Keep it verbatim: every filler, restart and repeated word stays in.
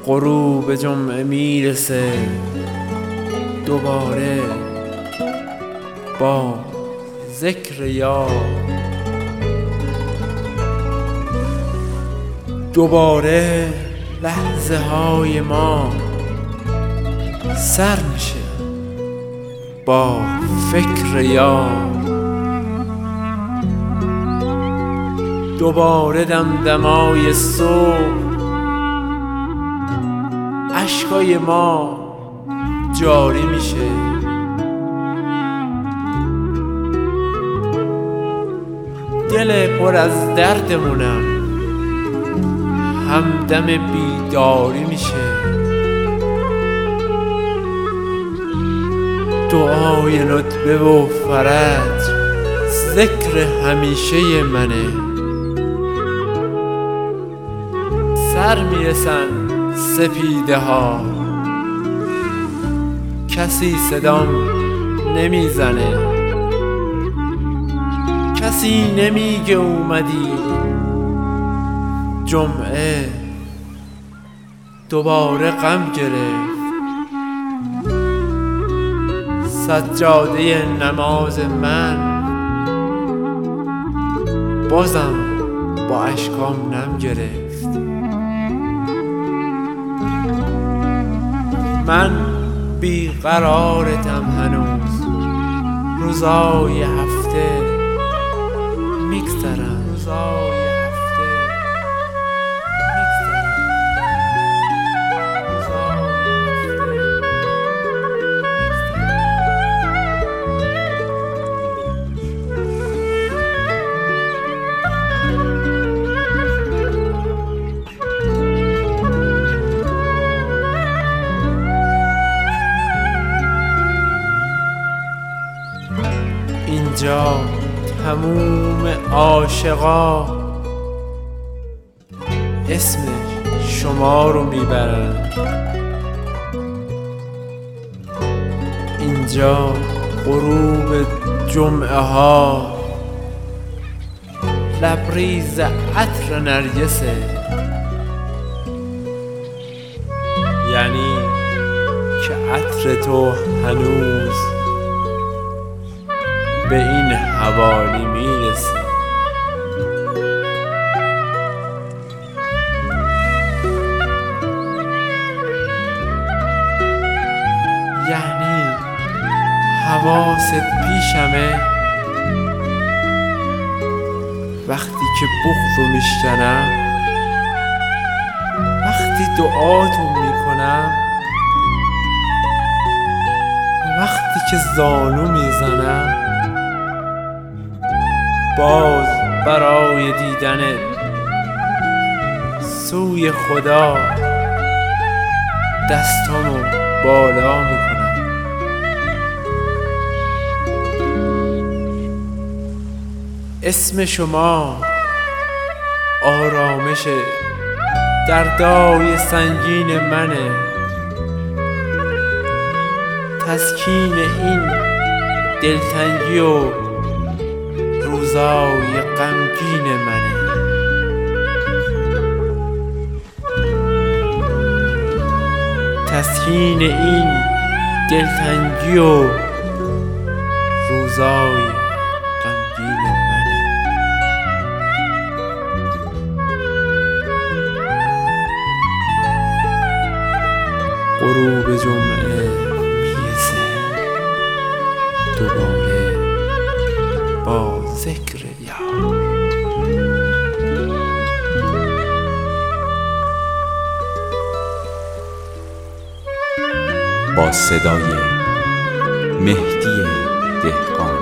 غروب جمعه میرسه، دوباره با ذکر یار، دوباره لحظه های ما سر میشه با فکر یار، دوباره دمدمای صبح اشکای ما جاری میشه، دل پر از دردمونم همدم بیداری میشه، دعای ندبه و فرج ذکر همیشه منه، سر میرسن سپیده ها کسی صدام نمیزنه، کسی نمیگه اومدی، جمعه دوباره غم گرفت، سجاده نماز من بازم با اشکام نم گرفت، من بیقرارتم هنوز، روزای هفته میگذرن، روزای هفته میگذرن، روزای اینجا تموم عاشقا اسم شما رو میبرن، اینجا غروب جمعه ها لبریز عطر نرگسه، یعنی که عطر تو هنوز به این حوالی میرسه، یعنی حواست پیشمه وقتی که بغضو میشکنم، وقتی دعاتو میکنم، وقتی که زانو میزنم، باز برای دیدن سوی خدا دستامو بالا میکنم، اسم شما آرامش دردای سنگین منه، تسکین این دلتنگی و روزای غمگین منه، تسکین این دلتنگی و روزای غمگین منه. غروب جمعه میرسه، دوباره با ذکر یار، با صدای مهدی دهقان.